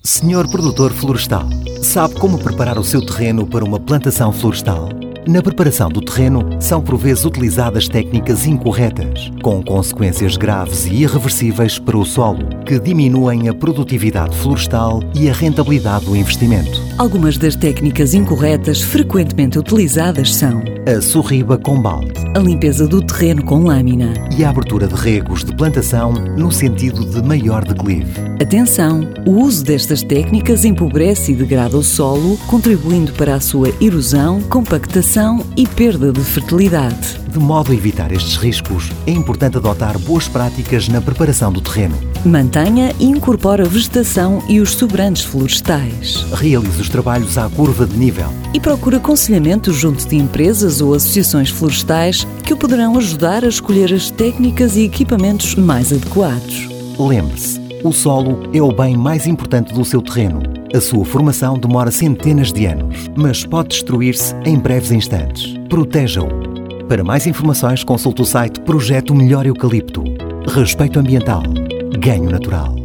Senhor produtor florestal, sabe como preparar o seu terreno para uma plantação florestal? Na preparação do terreno, são por vezes utilizadas técnicas incorretas, com consequências graves e irreversíveis para o solo, que diminuem a produtividade florestal e a rentabilidade do investimento. Algumas das técnicas incorretas frequentemente utilizadas são A sorriba com balde, a limpeza do terreno com lâmina e a abertura de regos de plantação no sentido de maior declive. Atenção! O uso destas técnicas empobrece e degrada o solo, contribuindo para a sua erosão, compactação e perda de fertilidade. De modo a evitar estes riscos, é importante adotar boas práticas na preparação do terreno. Mantenha e incorpore a vegetação e os sobrantes florestais. Realize os trabalhos à curva de nível. E procure aconselhamento junto de empresas ou associações florestais que o poderão ajudar a escolher as técnicas e equipamentos mais adequados. Lembre-se, o solo é o bem mais importante do seu terreno. A sua formação demora centenas de anos, mas pode destruir-se em breves instantes. Proteja-o. Para mais informações, consulte o site Projeto Melhor Eucalipto. Respeito ambiental. Ganho natural.